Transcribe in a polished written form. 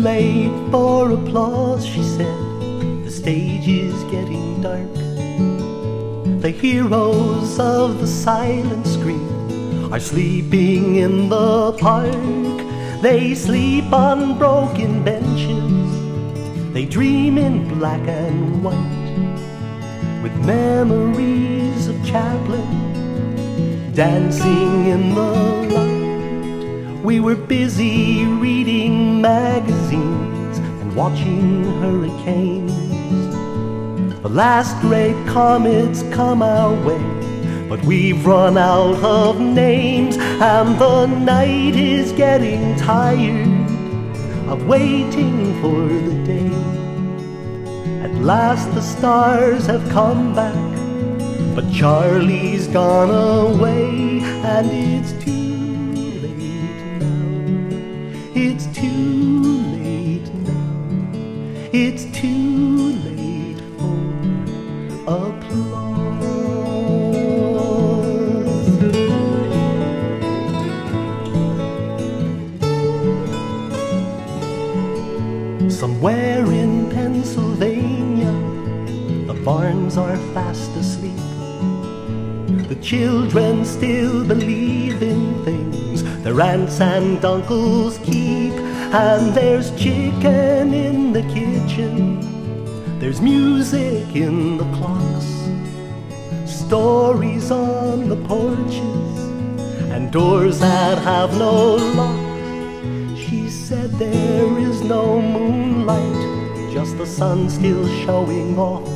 late for applause, she said. The stage is getting dark. The heroes of the silent screen are sleeping in the park. They sleep on broken benches. They dream in black and white, with memories of Chaplin dancing in the light. We were busy reading magazines and watching hurricanes. The last great comet's come our way, but we've run out of names, and the night is getting tired of waiting for the day. At last the stars have come back, but Charlie's gone away, and it's too late now. It's too late now. It's too late for applause. Somewhere in Pennsylvania, the farms are fast asleep. The children still believe in things their aunts and uncles keep. And there's chicken in the kitchen, there's music in the clocks, stories on the porches, and doors that have no locks. She said there is no moonlight, just the sun still showing off